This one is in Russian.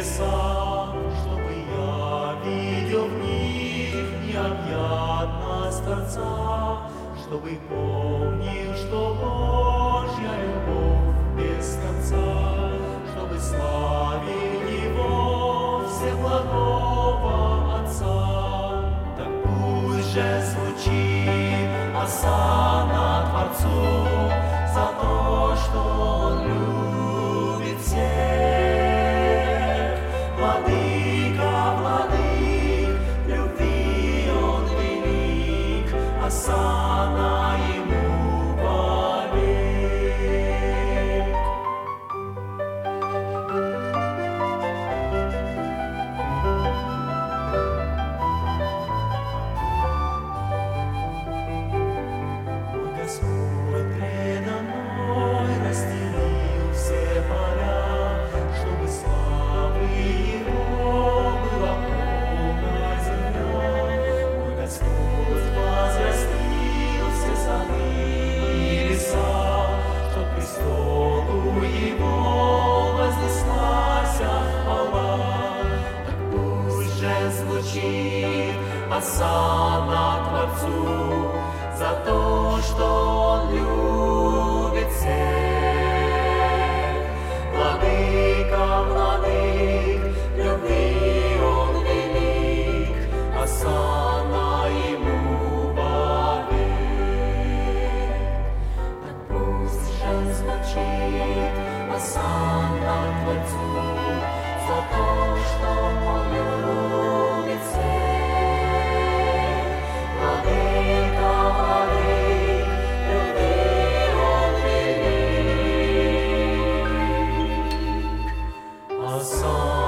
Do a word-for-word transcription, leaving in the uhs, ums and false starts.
небеса, чтобы я видел в них необъятность Творца, чтобы помнил, что Божья любовь без конца, чтобы славил Его Всеблагого Отца. Так пусть же звучит осанна Творцу за то, что Он любит всех. Владыка, владык, любви Он велик, осанна Ему вовек. Мой Господь предо мной расстелил все поля, чтобы славы Его была полная земля. Мой Господь возрастил все сады и леса, чтоб престолу Его вознеслась хвала. Так пусть же звучит осанна Творцу за то, что Он любит всех. Владыка, владык, любви Он велик, осанна Ему вовек. Так пусть же звучит осанна Творцу за то, что Он любит всех. Владыка, владык, любви Он велик, осанна